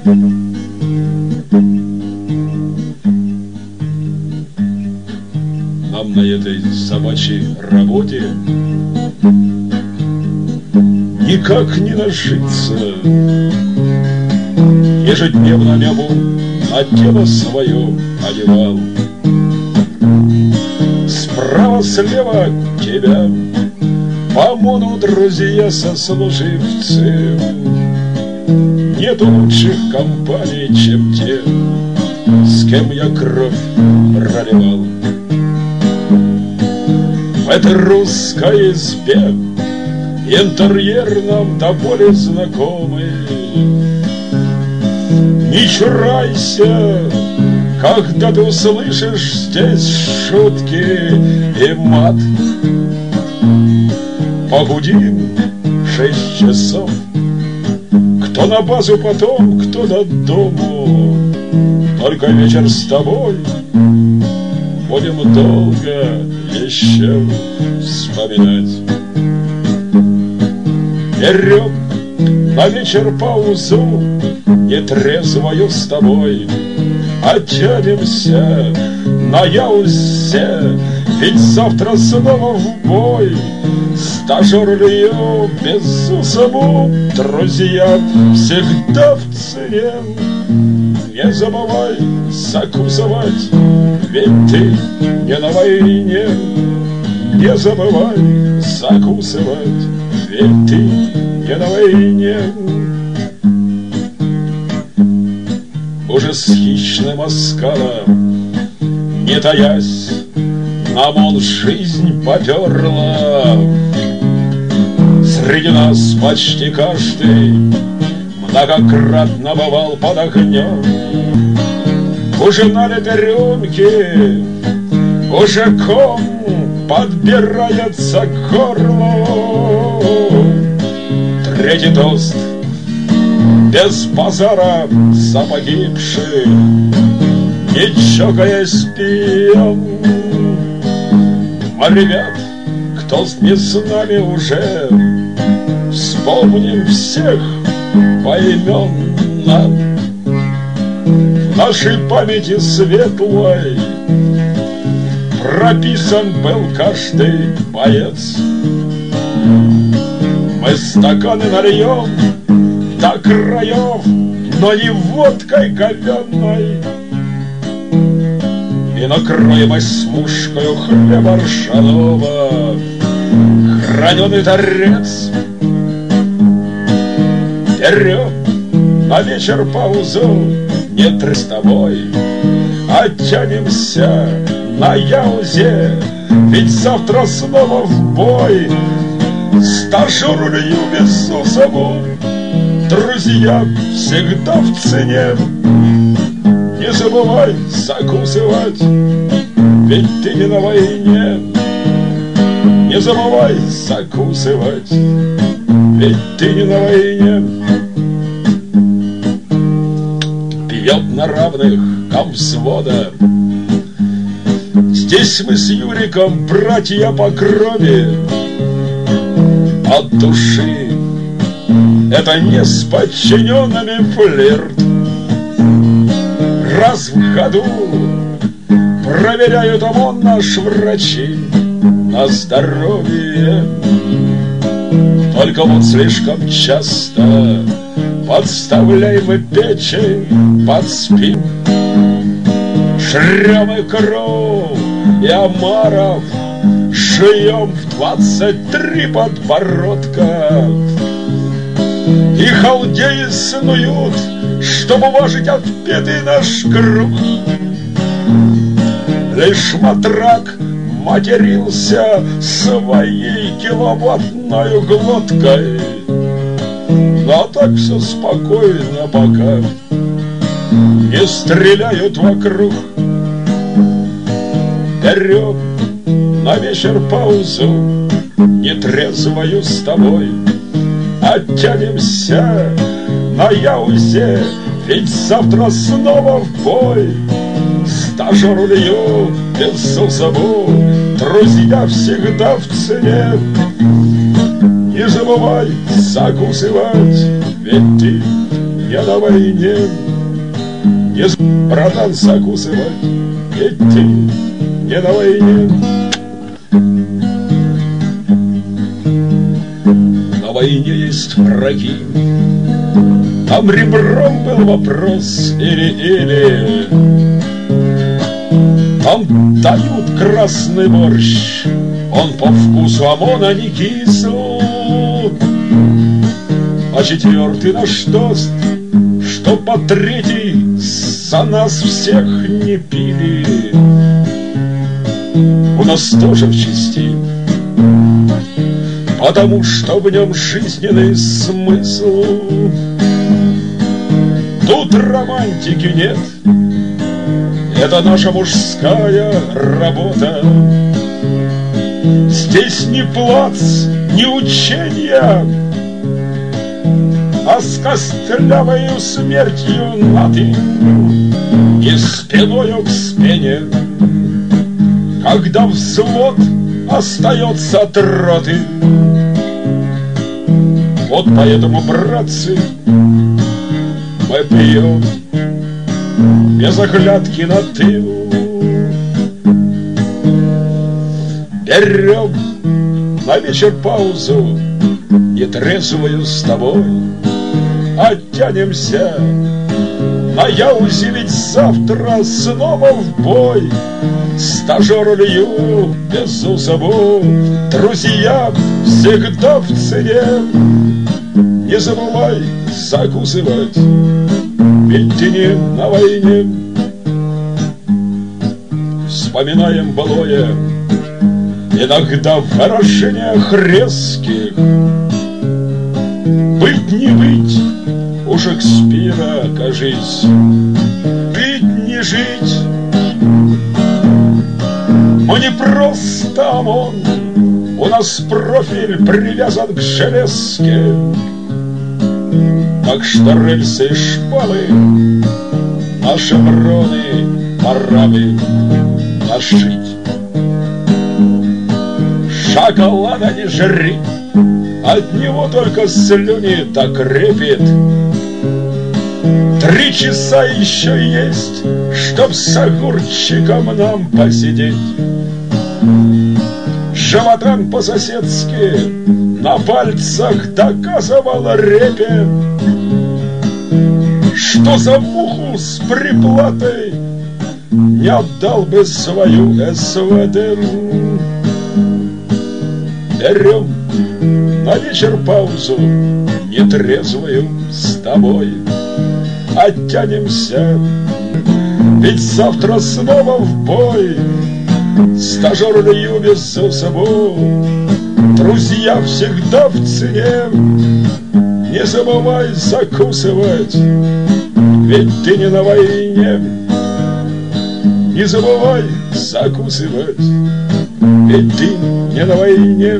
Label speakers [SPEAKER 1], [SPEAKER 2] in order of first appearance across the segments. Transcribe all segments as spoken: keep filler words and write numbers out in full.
[SPEAKER 1] Нам на этой собачьей работе никак не нажиться. Ежедневно небу на тело свое одевал. Справа-слева тебя помону друзья сослуживцы. Нету лучших компаний, чем те, с кем я кровь проливал. В этой русской избе интерьер нам до боли знакомый. Не чурайся, когда ты услышишь здесь шутки и мат. Погудим шесть часов, кто на базу потом, кто до дому. Только вечер с тобой будем долго еще вспоминать. Берем на вечер паузу нетрезвую с тобой, оттянемся на яузе, ведь завтра снова в бой. Стажер-лью безусому, друзья, всегда в цене. Не забывай закусывать, ведь ты не на войне. Не забывай закусывать, ведь ты не на войне. Уже с хищным оскалом, не таясь, нам он жизнь поперла. Среди нас почти каждый многократно бывал под огнем. Уже налиты рюмки, уже ком подбирается к горлу. Третий тост без базара за погибших, не чокаясь пьем. А ребят, кто не с нами уже, вспомним всех поименно. В нашей памяти светлой прописан был каждый боец. Мы стаканы нальем до краев, но не водкой говенной, и накроем смушкою хлеба ржаного граненый торец. Вперед на вечер паузу, нет с тобой, оттянемся на яузе, ведь завтра снова в бой. Стажер-лью безусому, друзья, всегда в цене. Не забывай закусывать, ведь ты не на войне. Не забывай закусывать, ведь ты не на войне. Пьет на равных комвзвода. Здесь мы с Юриком братья по крови. От души это не с подчиненными флирт. Раз в году проверяют ОМОН наши врачи на здоровье. Только вот слишком часто подставляем и печень под спин. Шрем и кровь и омаров шьем в двадцать три подбородка. И халдеи снуют, чтобы уважить отпетый наш круг. Лишь матрак матерился своей киловаттной глоткой. Но так все спокойно, пока не стреляют вокруг. Берем на вечер паузу, нетрезвою с тобой, оттянемся на яузе, ведь завтра снова в бой. Стажер-лью безусому, друзья, всегда в цене. Не забывай закусывать, ведь ты не на на войне. Не с братан закусывать, ведь ты не на войне. На войне есть враги, там ребром был вопрос или-или. Там дают красный борщ, он по вкусу ОМОНа не кисел. А четвертый наш тост, что по третий за нас всех не пили. У нас тоже в чести, потому что в нем жизненный смысл. Тут романтики нет, это наша мужская работа. Здесь не плац, не ученья, а с костлявою смертью нады и спиною к спине. Когда взвод остается от роты, вот поэтому, братцы, мы пьем без оглядки на тыл. Берем на вечер паузу нетрезвую с тобой, оттянемся на яузе, ведь завтра снова в бой. Стажеру лью безу собой, друзья всегда в цене. Не забывай закусывать, ведь ты не на войне. Вспоминаем былое, иногда в выражениях резких. Быть не быть, у Шекспира, кажись, быть не жить. Мы не просто ОМОН, у нас профиль привязан к железке. Так что рельсы и шпалы на шевроны пора бы нашить. Шоколада не жри, от него только слюни так репет. Три часа еще есть, чтоб с огурчиком нам посидеть. Животан по-соседски на пальцах доказывал репе, что за муху с приплатой не отдал бы свою СВД. Берем на вечер паузу нетрезвую с тобой, оттянемся, ведь завтра снова в бой. Стажер лью безу собой, друзья всегда в цене. Не забывай закусывать, ведь ты не на войне. Не забывай закусывать, ведь ты не на войне.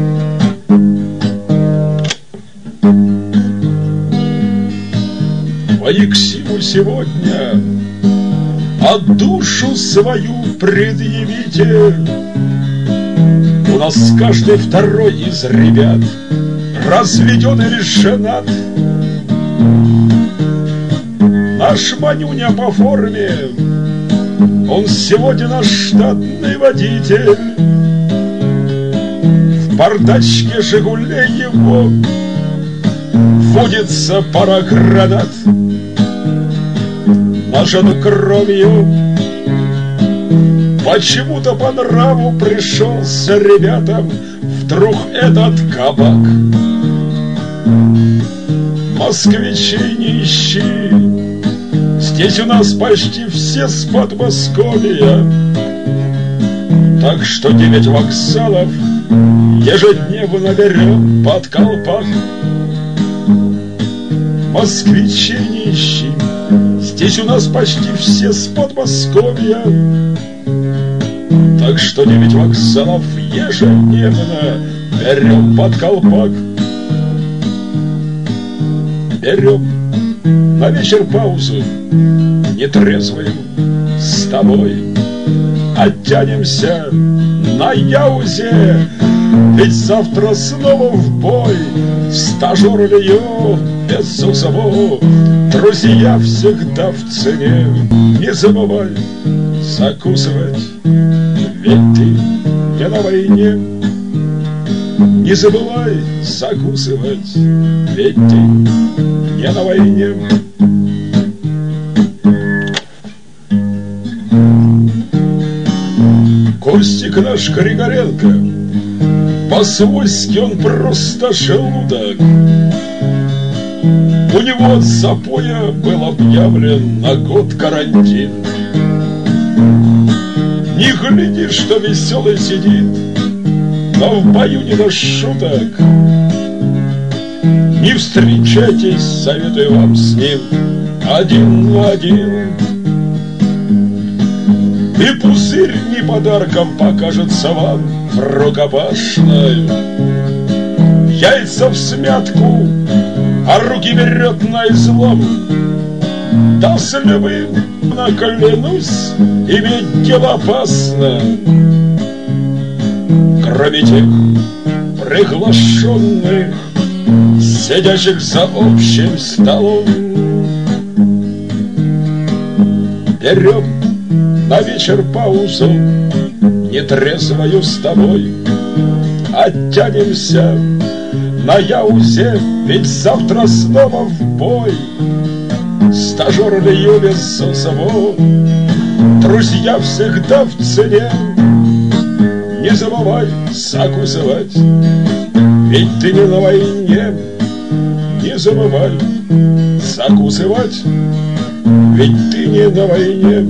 [SPEAKER 1] Алексию сегодня, а душу свою предъявите. У нас каждый второй из ребят разведен или женат. Наш Манюня по форме, он сегодня наш штатный водитель. В бардачке «Жигулей» его водится пара гранат. Нажат кровью, почему-то по нраву пришелся ребятам вдруг этот кабак. Москвичи не ищи, здесь у нас почти все с Подмосковья. Так что девять вокзалов ежедневно берем под колпак. Москвичи не ищи, здесь у нас почти все с Подмосковья. Так что девять вокзалов ежедневно берем под колпак. Берем на вечер паузу нетрезвую с тобой, оттянемся на яузе, ведь завтра снова в бой. Стажер лью безусому. Друзья всегда в цене. Не забывай закусывать, ведь ты не на войне. Не забывай закусывать, ведь ты не на войне. Костик наш Григоренко, по-свойски он просто желудок. У него от запоя был объявлен на год карантин. Не гляди, что веселый сидит, но в бою не до шуток. Не встречайтесь, советую вам с ним, один на один. И пузырь не подарком покажется вам в рукопашной. Яйца всмятку, а руки берет на излом. Да с любым наклянусь, иметь дело опасно. Кроме тех приглашенных, сидящих за общим столом, берем на вечер паузу нетрезвою с тобой. Оттянемся на Яузе, ведь завтра снова в бой. Стажер лью безусому, друзья всегда в цене. Не забывай закусывать, ведь ты не на войне. Не забывай закусывать, ведь ты не на войне.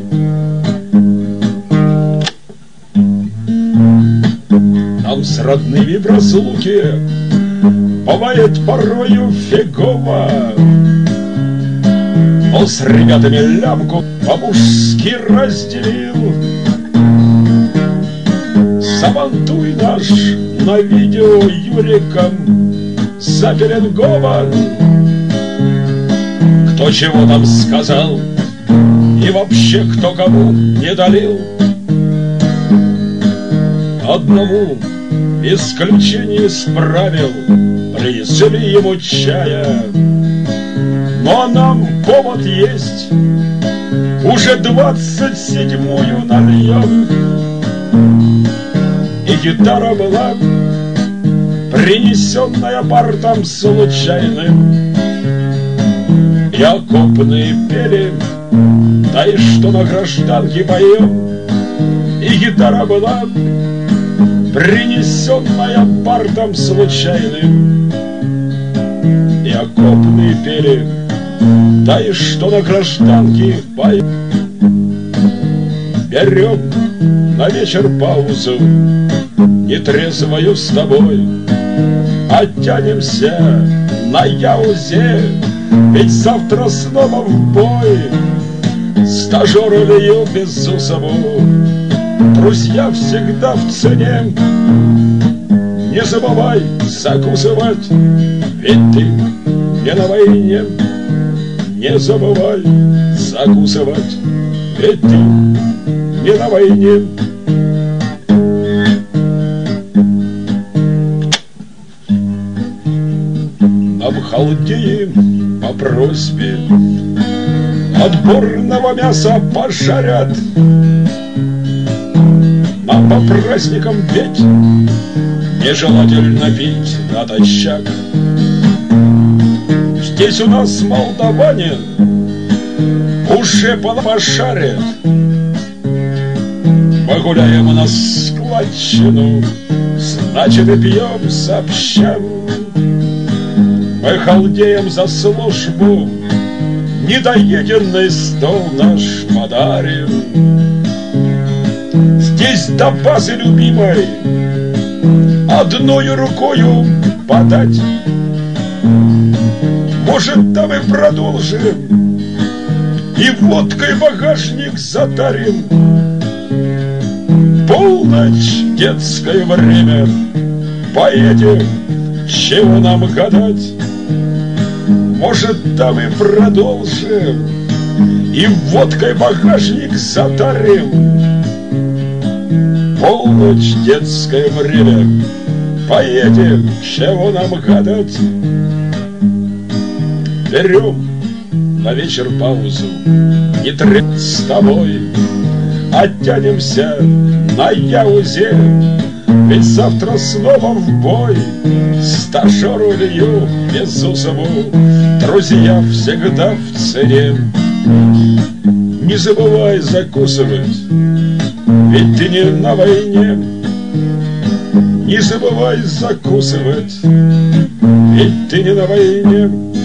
[SPEAKER 1] Нам с родными в разлуке бывает порою фигово, но с ребятами лямку по-мужски разделил. Сабантуй наш на видео Юриком запеленгован. Кто чего там сказал и вообще кто кому не долил. Одному исключение исправил, принесли ему чая. Но нам повод есть, уже двадцать седьмую нальем. И гитара была принесенная бортом случайным. И окопные пели, да и что на гражданке поем. И гитара была принесенная бортом случайным. И окопные пели, да и что на гражданке поем. Берем на вечер паузу нетрезвою с тобой. Оттянемся на Яузе, ведь завтра снова в бой. Стажеру лью безусому, друзья всегда в цене. Не забывай закусывать, ведь ты не на войне. Не забывай закусывать, ведь ты не на войне. А в Халдее по просьбе отборного мяса пожарят. А по праздникам ведь нежелательно пить натощак. Здесь у нас молдаване уже пошарят. Мы гуляем на складчину, значит и пьем сообща. Мы халдеем за службу, недоеденный стол наш подарим. Здесь до базы любимой одною рукою подать. Может, там и продолжим, и водкой багажник затарим. Полночь, детское время, поедем, чего нам гадать. Может, там и продолжим, и водкой багажник затарим. Полночь, детское время, поедем, чего нам гадать. берем на вечер паузу, не трет с тобой, оттянемся на Яузе, ведь завтра снова в бой. Стажеру Илью Безусову друзья всегда в цене. Не забывай закусывать, ведь ты не на войне. Не забывай закусывать, ведь ты не на войне.